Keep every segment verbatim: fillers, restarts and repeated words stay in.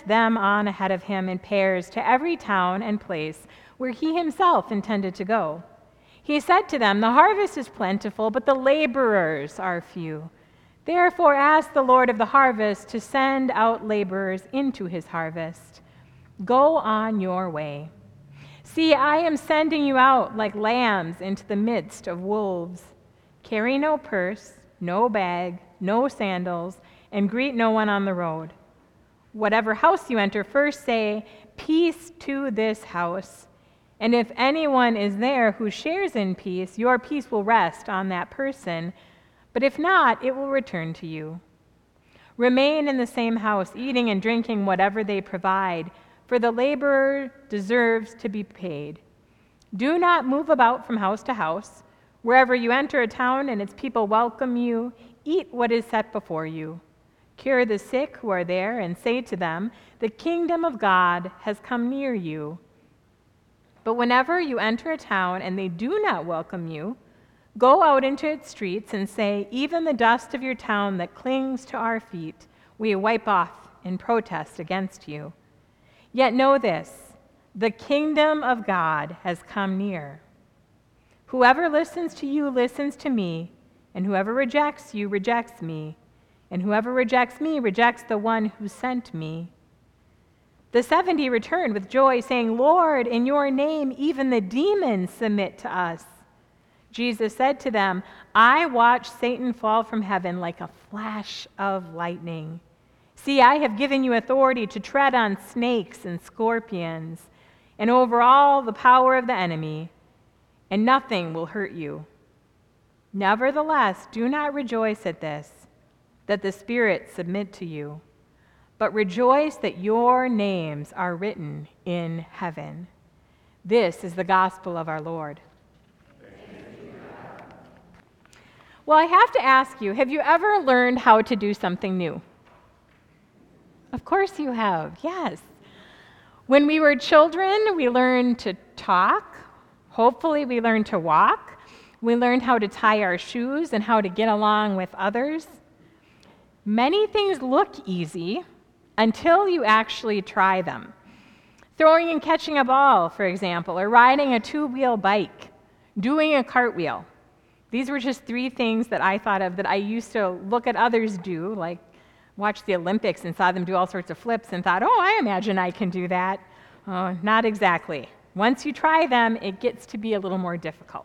them on ahead of him in pairs to every town and place where he himself intended to go. He said to them, "The harvest is plentiful, but the laborers are few. Therefore ask the Lord of the harvest to send out laborers into his harvest. Go on your way. See, I am sending you out like lambs into the midst of wolves. Carry no purse, no bag, no sandals, and greet no one on the road. Whatever house you enter, first say, 'Peace to this house.' And if anyone is there who shares in peace, your peace will rest on that person, but if not, it will return to you. Remain in the same house, eating and drinking whatever they provide, for the laborer deserves to be paid. Do not move about from house to house. Wherever you enter a town and its people welcome you, eat what is set before you. Cure the sick who are there and say to them, 'The kingdom of God has come near you.' But whenever you enter a town and they do not welcome you, go out into its streets and say, 'Even the dust of your town that clings to our feet, we wipe off in protest against you.' Yet know this, the kingdom of God has come near. Whoever listens to you listens to me, and whoever rejects you rejects me, and whoever rejects me rejects the one who sent me." The seventy returned with joy, saying, "Lord, in your name even the demons submit to us." Jesus said to them, "I watched Satan fall from heaven like a flash of lightning. See, I have given you authority to tread on snakes and scorpions, and over all the power of the enemy, and nothing will hurt you. Nevertheless, do not rejoice at this, that the spirits submit to you, but rejoice that your names are written in heaven." This is the gospel of our Lord. Well, I have to ask you, have you ever learned how to do something new? Of course you have, yes. When we were children, we learned to talk. Hopefully, we learned to walk. We learned how to tie our shoes and how to get along with others. Many things look easy until you actually try them. Throwing and catching a ball, for example, or riding a two-wheel bike, doing a cartwheel. These were just three things that I thought of that I used to look at others do, like watch the Olympics and saw them do all sorts of flips and thought, oh, I imagine I can do that. Oh, not exactly. Once you try them, it gets to be a little more difficult.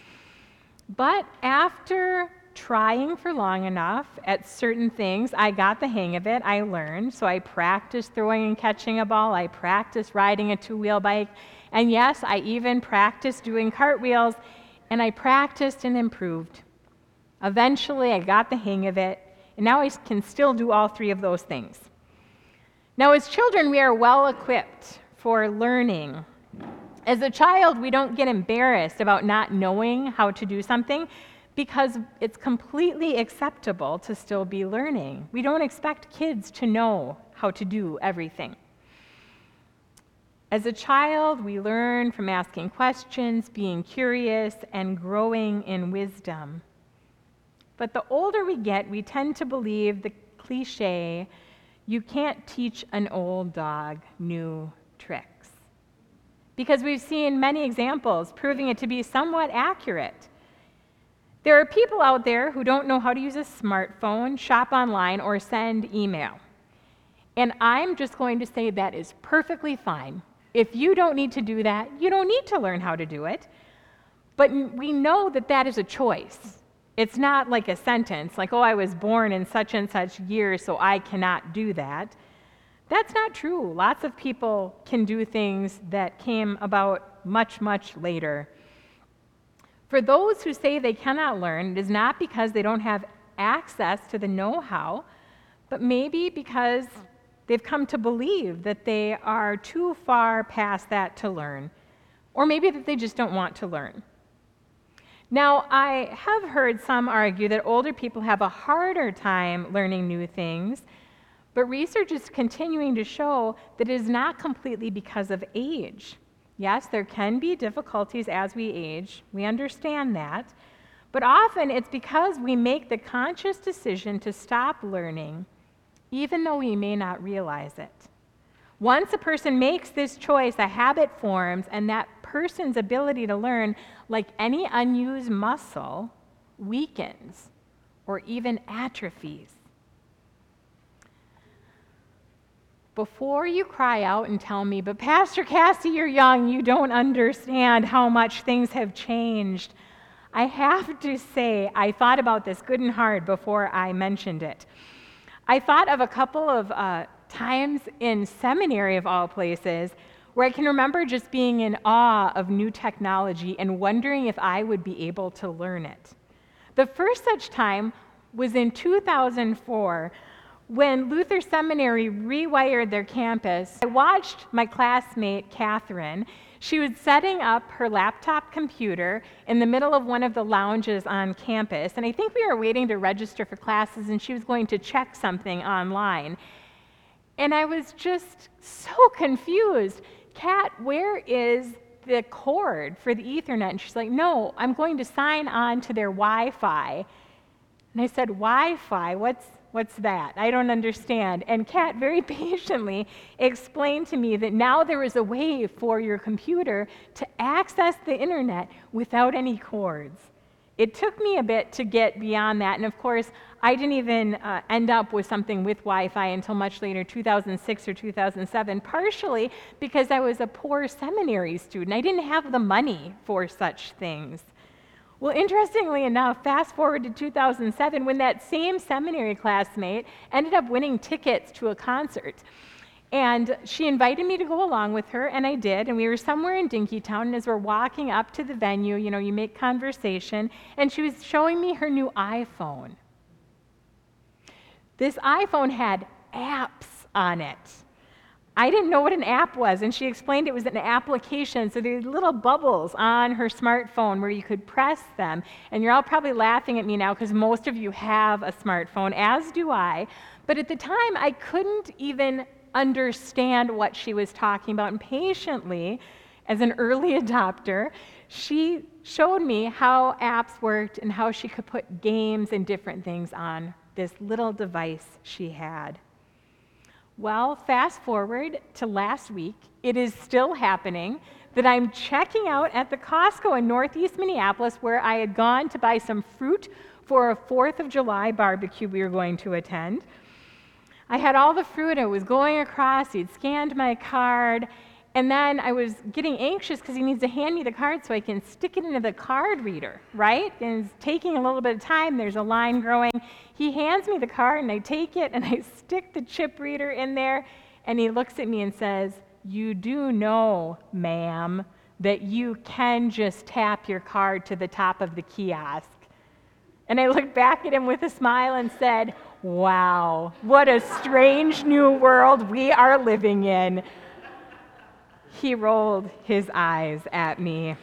But after trying for long enough at certain things, I got the hang of it, I learned. So I practiced throwing and catching a ball, I practiced riding a two-wheel bike, and yes, I even practiced doing cartwheels, and I practiced and improved. Eventually, I got the hang of it, and now I can still do all three of those things. Now, as children, we are well equipped for learning. As a child, we don't get embarrassed about not knowing how to do something because it's completely acceptable to still be learning. We don't expect kids to know how to do everything. As a child, we learn from asking questions, being curious, and growing in wisdom. But the older we get, we tend to believe the cliche, "You can't teach an old dog new tricks," because we've seen many examples proving it to be somewhat accurate. There are people out there who don't know how to use a smartphone, shop online, or send email. And I'm just going to say that is perfectly fine. If you don't need to do that, you don't need to learn how to do it. But we know that that is a choice. It's not like a sentence, like, oh, I was born in such and such year, so I cannot do that. That's not true. Lots of people can do things that came about much, much later. For those who say they cannot learn, it is not because they don't have access to the know-how, but maybe because they've come to believe that they are too far past that to learn, or maybe that they just don't want to learn. Now, I have heard some argue that older people have a harder time learning new things, but research is continuing to show that it is not completely because of age. Yes, there can be difficulties as we age. We understand that. But often it's because we make the conscious decision to stop learning, even though we may not realize it. Once a person makes this choice, a habit forms, and that person's ability to learn, like any unused muscle, weakens or even atrophies. Before you cry out and tell me, but Pastor Cassie, you're young, you don't understand how much things have changed, I have to say I thought about this good and hard before I mentioned it. I thought of a couple of uh, times in seminary, of all places, where I can remember just being in awe of new technology and wondering if I would be able to learn it. The first such time was in two thousand four, when Luther Seminary rewired their campus. I watched my classmate, Catherine. She was setting up her laptop computer in the middle of one of the lounges on campus, and I think we were waiting to register for classes, and she was going to check something online. And I was just so confused. Kat, where is the cord for the Ethernet? And she's like, no, I'm going to sign on to their Wi-Fi. And I said, Wi-Fi? What's What's that? I don't understand. And Kat very patiently explained to me that now there is a way for your computer to access the internet without any cords. It took me a bit to get beyond that, and of course, I didn't even uh, end up with something with Wi-Fi until much later, two thousand six or two thousand seven, partially because I was a poor seminary student. I didn't have the money for such things. Well, interestingly enough, fast forward to two thousand seven, when that same seminary classmate ended up winning tickets to a concert. And she invited me to go along with her, and I did, and we were somewhere in Dinkytown, and as we're walking up to the venue, you know, you make conversation, and she was showing me her new iPhone. This iPhone had apps on it. I didn't know what an app was, and she explained it was an application. So there were little bubbles on her smartphone where you could press them. And you're all probably laughing at me now because most of you have a smartphone, as do I. But at the time, I couldn't even understand what she was talking about. And patiently, as an early adopter, she showed me how apps worked and how she could put games and different things on this little device she had. Well, fast forward to last week, it is still happening that I'm checking out at the Costco in Northeast Minneapolis, where I had gone to buy some fruit for a fourth of July barbecue we were going to attend. I had all the fruit, I was going across, he'd scanned my card, and then I was getting anxious because he needs to hand me the card so I can stick it into the card reader, right? And it's taking a little bit of time, there's a line growing. He hands me the card and I take it and I stick the chip reader in there, and he looks at me and says, "You do know, ma'am, that you can just tap your card to the top of the kiosk." And I looked back at him with a smile and said, "Wow, what a strange new world we are living in." He rolled his eyes at me.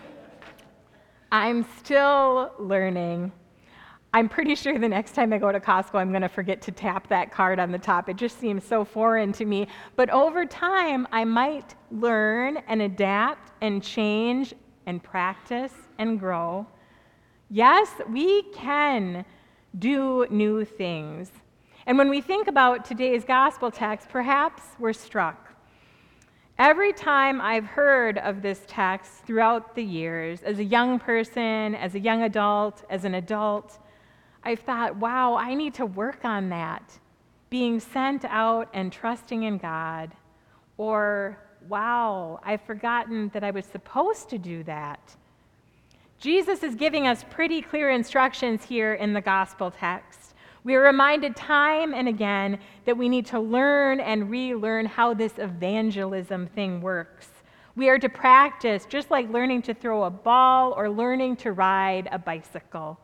I'm still learning. I'm pretty sure the next time I go to Costco, I'm going to forget to tap that card on the top. It just seems so foreign to me. But over time, I might learn and adapt and change and practice and grow. Yes, we can do new things. And when we think about today's gospel text, perhaps we're struck. Every time I've heard of this text throughout the years, as a young person, as a young adult, as an adult, I've thought, wow, I need to work on that, being sent out and trusting in God. Or, wow, I've forgotten that I was supposed to do that. Jesus is giving us pretty clear instructions here in the gospel text. We are reminded time and again that we need to learn and relearn how this evangelism thing works. We are to practice just like learning to throw a ball or learning to ride a bicycle.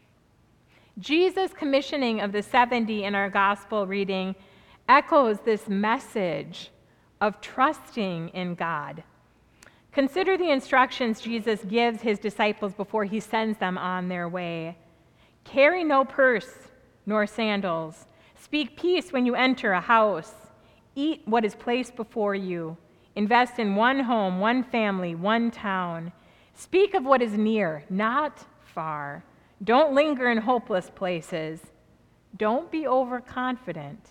Jesus' commissioning of the seventy in our gospel reading echoes this message of trusting in God. Consider the instructions Jesus gives his disciples before he sends them on their way. Carry no purse nor sandals. Speak peace when you enter a house. Eat what is placed before you. Invest in one home, one family, one town. Speak of what is near, not far. Don't linger in hopeless places. Don't be overconfident.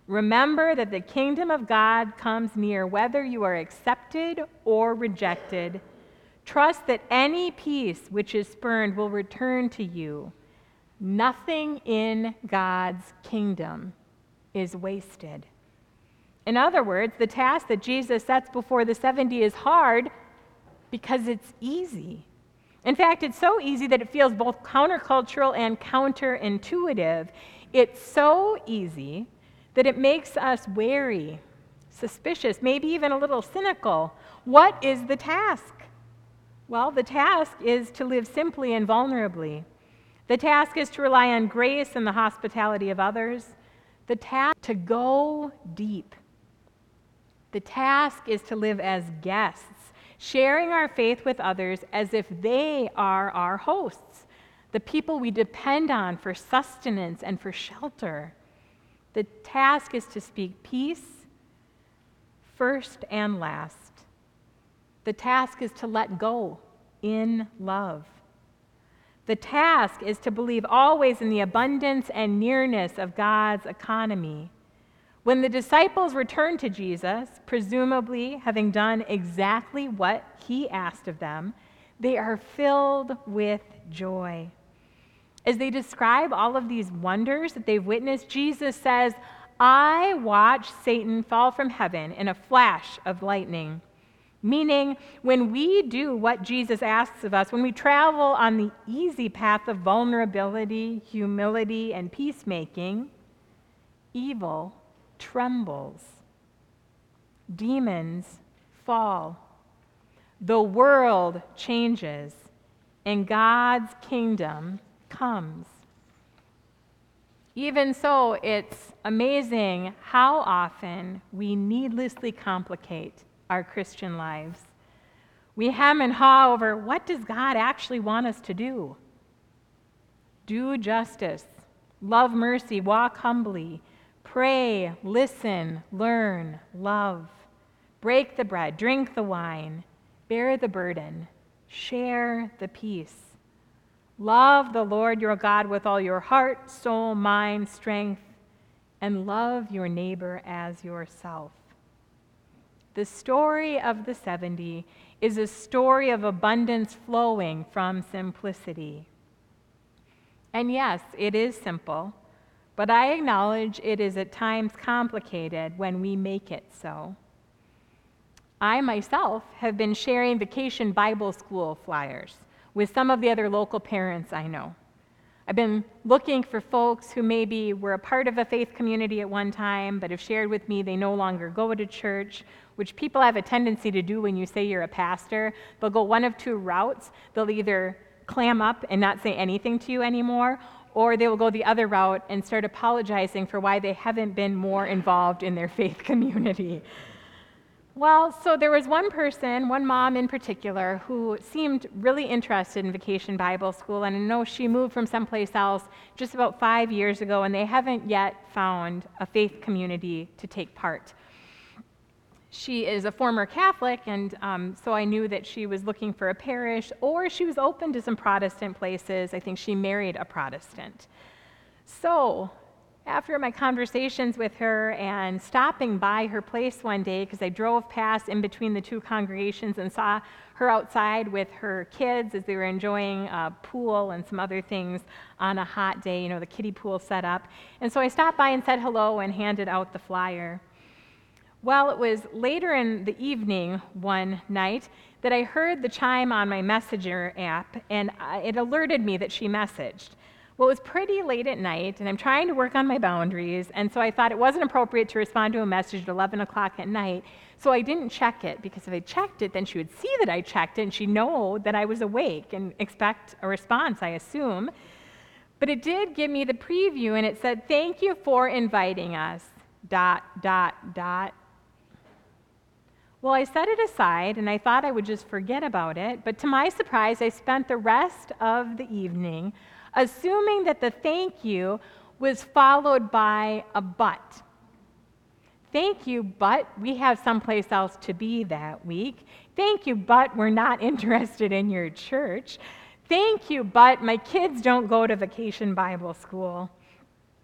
Remember that the kingdom of God comes near whether you are accepted or rejected. Trust that any peace which is spurned will return to you. Nothing in God's kingdom is wasted. In other words, the task that Jesus sets before the seventy is hard because it's easy. In fact, it's so easy that it feels both countercultural and counterintuitive. It's so easy that it makes us wary, suspicious, maybe even a little cynical. What is the task? Well, the task is to live simply and vulnerably. The task is to rely on grace and the hospitality of others. The task to go deep. The task is to live as guests, sharing our faith with others as if they are our hosts, the people we depend on for sustenance and for shelter. The task is to speak peace first and last. The task is to let go in love. The task is to believe always in the abundance and nearness of God's economy. When the disciples returned to Jesus, presumably having done exactly what he asked of them, they are filled with joy. As they describe all of these wonders that they've witnessed, Jesus says, "I watched Satan fall from heaven in a flash of lightning." Meaning, when we do what Jesus asks of us, when we travel on the easy path of vulnerability, humility, and peacemaking, evil trembles. Demons fall. The world changes, and God's kingdom comes. Even so, it's amazing how often we needlessly complicate our Christian lives. We hem and haw over, what does God actually want us to do? Do justice, love mercy, walk humbly, pray, listen, learn, love, break the bread, drink the wine, bear the burden, share the peace. Love the Lord your God with all your heart, soul, mind, strength, and love your neighbor as yourself. The story of the seventy is a story of abundance flowing from simplicity. And yes, it is simple, but I acknowledge it is at times complicated when we make it so. I myself have been sharing Vacation Bible School flyers with some of the other local parents I know. I've been looking for folks who maybe were a part of a faith community at one time, but have shared with me they no longer go to church, which people have a tendency to do when you say you're a pastor. They'll go one of two routes. They'll either clam up and not say anything to you anymore, or they will go the other route and start apologizing for why they haven't been more involved in their faith community. Well, so there was one person, one mom in particular, who seemed really interested in Vacation Bible School, and I know she moved from someplace else just about five years ago, and they haven't yet found a faith community to take part. She is a former Catholic, and um, so I knew that she was looking for a parish, or she was open to some Protestant places. I think she married a Protestant. So after my conversations with her and stopping by her place one day, because I drove past in between the two congregations and saw her outside with her kids as they were enjoying a pool and some other things on a hot day, you know, the kiddie pool set up. And so I stopped by and said hello and handed out the flyer. Well, it was later in the evening one night that I heard the chime on my Messenger app, and it alerted me that she messaged. Well, it was pretty late at night, and I'm trying to work on my boundaries, and so I thought it wasn't appropriate to respond to a message at eleven o'clock at night, so I didn't check it, because if I checked it, then she would see that I checked it, and she'd know that I was awake and expect a response, I assume. But it did give me the preview, and it said, "Thank you for inviting us, dot, dot, dot." Well, I set it aside, and I thought I would just forget about it, but to my surprise, I spent the rest of the evening assuming that the thank you was followed by a but. Thank you, but we have someplace else to be that week. Thank you, but we're not interested in your church. Thank you, but my kids don't go to Vacation Bible School.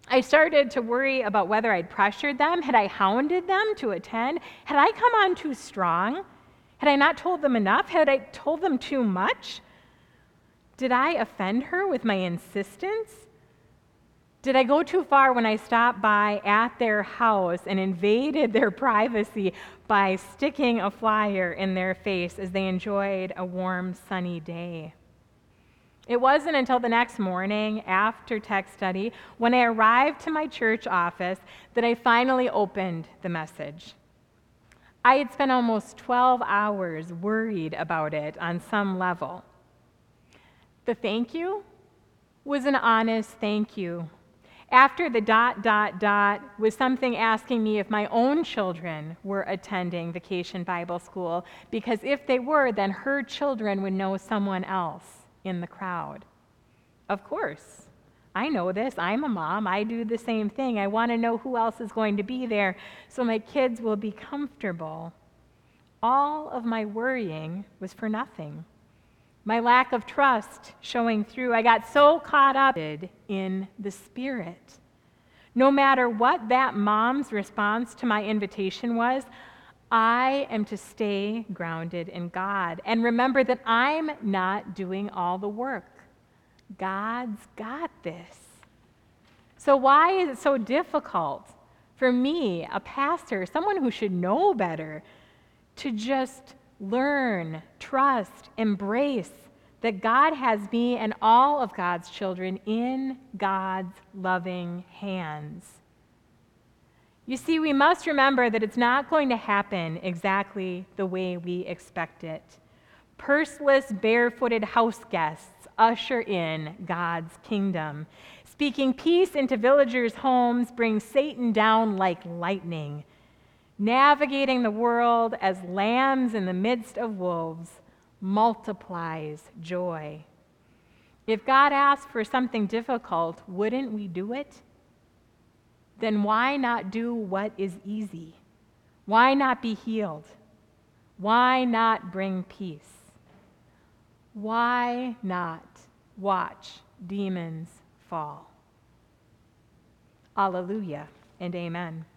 I started to worry about whether I'd pressured them. Had I hounded them to attend? Had I come on too strong? Had I not told them enough? Had I told them too much? Did I offend her with my insistence? Did I go too far when I stopped by at their house and invaded their privacy by sticking a flyer in their face as they enjoyed a warm, sunny day? It wasn't until the next morning after tech study, when I arrived to my church office, that I finally opened the message. I had spent almost twelve hours worried about it on some level. The thank you was an honest thank you. After the dot, dot, dot was something asking me if my own children were attending Vacation Bible School, because if they were, then her children would know someone else in the crowd. Of course, I know this. I'm a mom. I do the same thing. I want to know who else is going to be there so my kids will be comfortable. All of my worrying was for nothing. My lack of trust showing through. I got so caught up in the Spirit. No matter what that mom's response to my invitation was, I am to stay grounded in God and remember that I'm not doing all the work. God's got this. So why is it so difficult for me, a pastor, someone who should know better, to just learn, trust, embrace that God has me and all of God's children in God's loving hands? You see, we must remember that it's not going to happen exactly the way we expect it. Purseless, barefooted house guests usher in God's kingdom. Speaking peace into villagers' homes brings Satan down like lightning. Navigating the world as lambs in the midst of wolves multiplies joy. If God asked for something difficult, wouldn't we do it? Then why not do what is easy? Why not be healed? Why not bring peace? Why not watch demons fall? Alleluia and amen.